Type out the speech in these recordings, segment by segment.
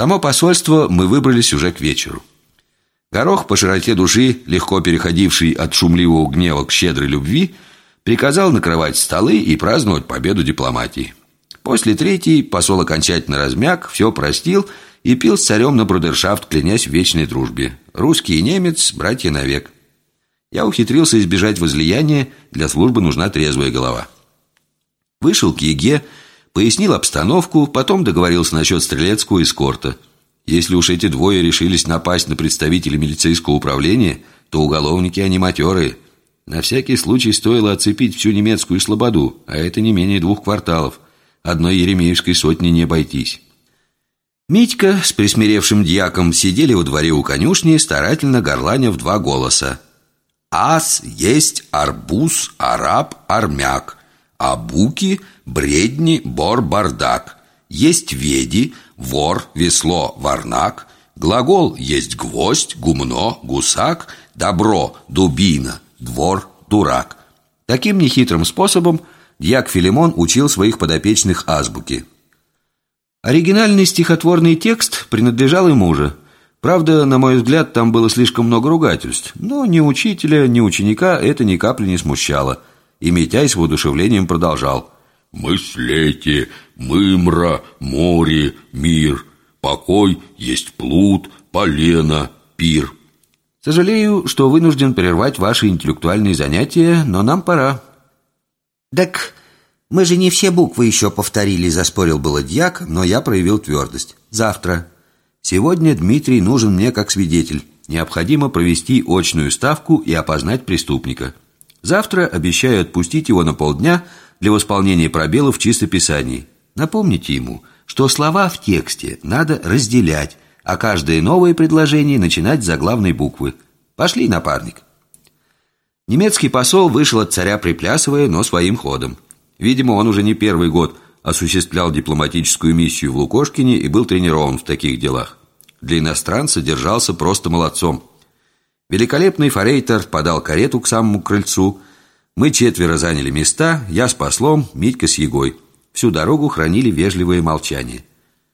само посольство мы выбрались уже к вечеру. Горох, по широте души, легко переходивший от шумливого гнева к щедрой любви, приказал накрывать столы и праздновать победу дипломатии. После третьей посол окончательно размяк, все простил и пил с царем на брудершафт, клянясь в вечной дружбе. Русский и немец – братья навек. Я ухитрился избежать возлияния, для службы нужна трезвая голова. Вышел к Еге, пояснил обстановку, потом договорился насчет стрелецкого эскорта. Если уж эти двое решились напасть на представителей милицейского управления, то уголовники они матерые. На всякий случай стоило оцепить всю немецкую слободу, а это не менее 2 кварталов. Одной еремеевской сотни не обойтись. Митька с присмиревшим дьяком сидели во дворе у конюшни, старательно горланя в 2 голоса. «Ас есть арбуз, араб, армяк, а буки, бредни, бор, бардак. Есть веди, вор, весло, варнак. Глагол есть гвоздь, гумно, гусак, добро, дубина, двор, дурак». Таким нехитрым способом дьяк Филимон учил своих подопечных азбуке. Оригинальный стихотворный текст принадлежал ему же. Правда, на мой взгляд, там было слишком много ругательств, но ни учителя, ни ученика это ни капли не смущало. И Митяй с воодушевлением продолжал: «Мыслете, мымра, море, мир, покой есть плут, полено, пир». Сожалею, что вынужден прервать ваши интеллектуальные занятия, но нам пора. «Так мы же не все буквы еще повторили», — заспорил было дьяк, но я проявил твердость. «Завтра. Сегодня Дмитрий нужен мне как свидетель. Необходимо провести очную ставку и опознать преступника. Завтра обещаю отпустить его на полдня для восполнения пробелов в чистописании. Напомните ему, что слова в тексте надо разделять, а каждое новое предложение начинать с заглавной буквы. Пошли, напарник». Немецкий посол вышел от царя приплясывая, но своим ходом. Видимо, он уже не первый год осуществлял дипломатическую миссию в Лукошкине и был тренирован в таких делах. Для иностранца держался просто молодцом. Великолепный форейтор подал карету к самому крыльцу. Мы 4 заняли места, я с послом, Митька с Егой. Всю дорогу хранили вежливое молчание.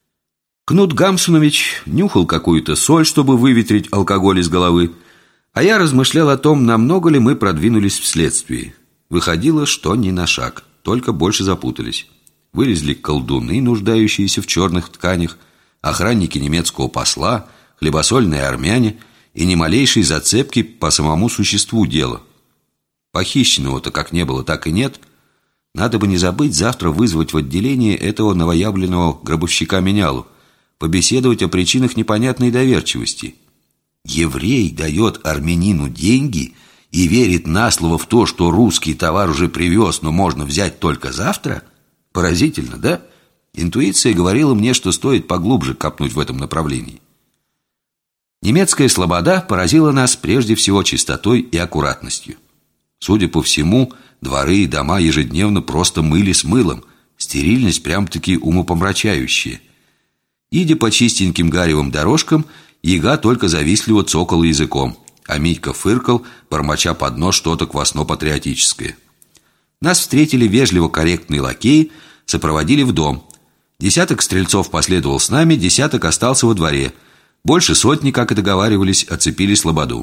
Кнут Гамсунович нюхал какую-то соль, чтобы выветрить алкоголь из головы, а я размышлял о том, намного ли мы продвинулись в следствии. Выходило, что ни на шаг, только больше запутались. Вылезли колдуны, нуждающиеся в черных тканях, охранники немецкого посла, хлебосольные армяне и ни малейшей зацепки по самому существу дела. Похищенного-то как не было, так и нет. Надо бы не забыть завтра вызвать в отделение этого новоявленного гробовщика Менялу, побеседовать о причинах непонятной доверчивости. Еврей дает армянину деньги и верит на слово в то, что русский товар уже привез, но можно взять только завтра? Поразительно, да? Интуиция говорила мне, что стоит поглубже копнуть в этом направлении. Немецкая слобода поразила нас прежде всего чистотой и аккуратностью. Судя по всему, дворы и дома ежедневно просто мыли с мылом. Стерильность прям-таки умопомрачающая. Идя по чистеньким гаревым дорожкам, Яга только завистливо цокала языком, а Митька фыркал, бормоча под нос что-то квасно-патриотическое. Нас встретили вежливо корректные лакеи, сопроводили в дом. 10 стрельцов последовал с нами, 10 остался во дворе. Больше сотни, как и договаривались, оцепили слободу.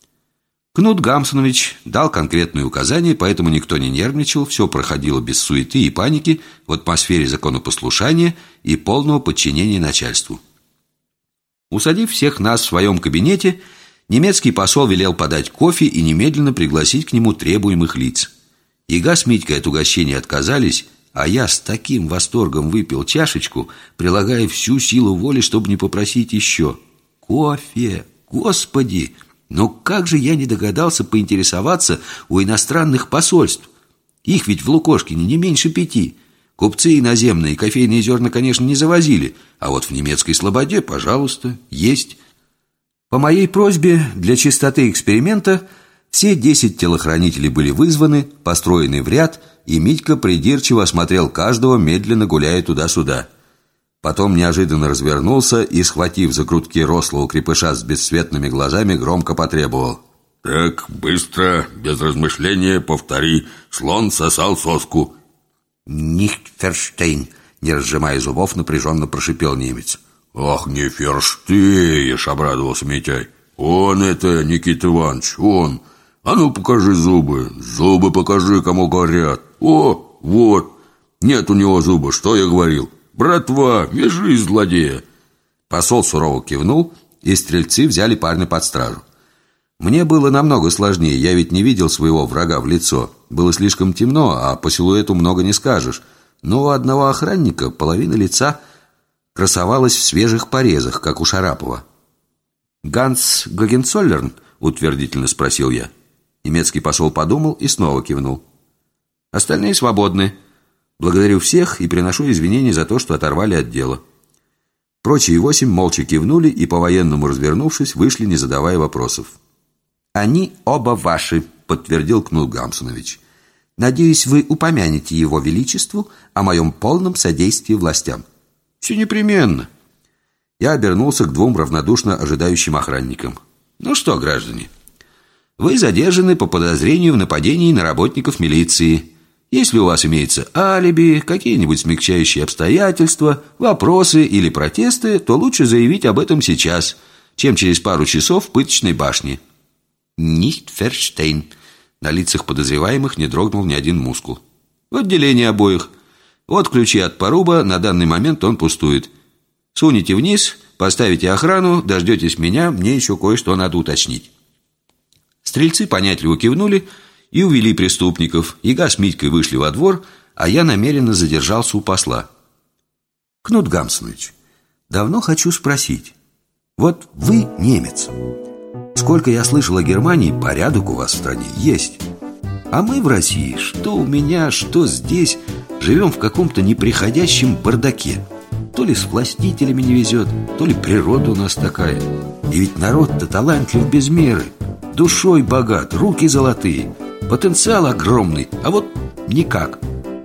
Кнут Гамсунович дал конкретные указания, поэтому никто не нервничал, все проходило без суеты и паники, в атмосфере законопослушания и полного подчинения начальству. Усадив всех нас в своем кабинете, немецкий посол велел подать кофе и немедленно пригласить к нему требуемых лиц. Яга с Митькой от угощения отказались, а я с таким восторгом выпил чашечку, прилагая всю силу воли, чтобы не попросить еще. Кофе! Господи! Но как же я не догадался поинтересоваться у иностранных посольств? Их ведь в Лукошкине не меньше 5. Купцы иноземные кофейные зерна, конечно, не завозили, а вот в немецкой слободе, пожалуйста, есть. По моей просьбе для чистоты эксперимента все 10 телохранителей были вызваны, построены в ряд, и Митька придирчиво осмотрел каждого, медленно гуляя туда-сюда. Потом неожиданно развернулся и, схватив за грудки рослого крепыша с бесцветными глазами, громко потребовал: «Так, быстро, без размышления повтори. Слон сосал соску». «Нихтферштейн», не разжимая зубов, напряженно прошипел немец. Ах, не ферштеешь, обрадовался Митяй. Он это, Никита Иванович, он. А ну покажи зубы. Зубы покажи, кому говорят. О, вот. Нет у него зуба, что я говорил. Братва, вяжи злодея. Посол сурово кивнул, и стрельцы взяли парня под стражу. Мне было намного сложнее, я ведь не видел своего врага в лицо. Было слишком темно, а по силуэту много не скажешь. Но у одного охранника половина лица красовалась в свежих порезах, как у Шарапова. «Ганс Гогенцоллерн?» — утвердительно спросил я. Немецкий посол подумал и снова кивнул. «Остальные свободны. Благодарю всех и приношу извинения за то, что оторвали от дела». Прочие 8 молча кивнули и, по-военному развернувшись, вышли, не задавая вопросов. «Они оба ваши», — подтвердил Кнут Гамсунович. «Надеюсь, вы упомянете его величеству о моем полном содействии властям». «Все непременно». Я обернулся к 2 равнодушно ожидающим охранникам. «Ну что, граждане, вы задержаны по подозрению в нападении на работников милиции. Если у вас имеется алиби, какие-нибудь смягчающие обстоятельства, вопросы или протесты, то лучше заявить об этом сейчас, чем через пару часов в пыточной башне». «Nicht verstehen». На лицах подозреваемых не дрогнул ни один мускул. «В отделении обоих. Вот ключи от поруба, на данный момент он пустует. Сунете вниз, поставите охрану, дождетесь меня, мне еще кое-что надо уточнить». Стрельцы понятливо кивнули и увели преступников. Яга с Митькой вышли во двор, а я намеренно задержался у посла. «Кнут Гамсунович, давно хочу спросить. Вот вы немец. Сколько я слышал о Германии, порядок у вас в стране есть. А мы в России, что у меня, что здесь, живем в каком-то неприходящем бардаке. То ли с властителями не везет, то ли природа у нас такая. И ведь народ-то талантлив без меры, душой богат, руки золотые, потенциал огромный, а вот никак».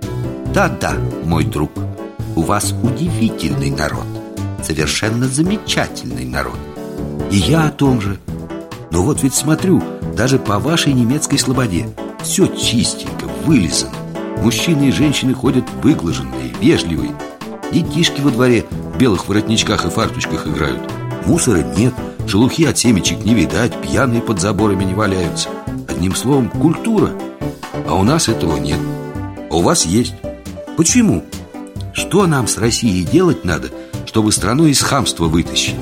«Да-да, мой друг, у вас удивительный народ, совершенно замечательный народ. И я о том же. Но вот ведь смотрю, даже по вашей немецкой слободе все чистенько, вылизано. Мужчины и женщины ходят выглаженные, вежливые. Детишки во дворе в белых воротничках и фарточках играют. Мусора нет, шелухи от семечек не видать, пьяные под заборами не валяются. Одним словом, культура. А у нас этого нет. А у вас есть. Почему? Что нам с Россией делать надо, чтобы страну из хамства вытащить?»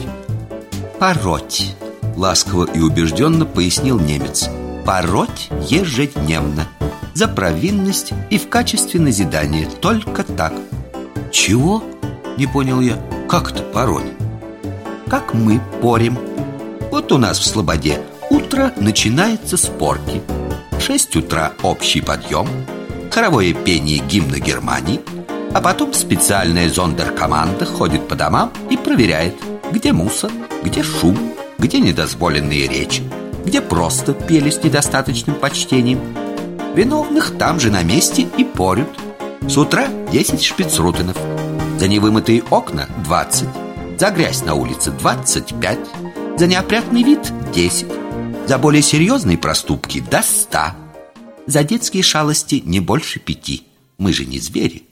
«Пороть», — ласково и убежденно пояснил немец. «Пороть ежедневно. За провинность и в качестве назидания. Только так». «Чего?» — не понял я. «Как это пороть?» «Как мы порем. Вот у нас в слободе утро начинается с порки. В 6 утра общий подъем, хоровое пение гимна Германии, а потом специальная зондеркоманда ходит по домам и проверяет, где мусор, где шум, где недозволенные речи, где просто пели с недостаточным почтением. Виновных там же на месте и порют. С утра 10 шпицрутенов, за невымытые окна 20, за грязь на улице 25, за неопрятный вид 10, за более серьезные проступки до 100, за детские шалости не больше 5. Мы же не звери».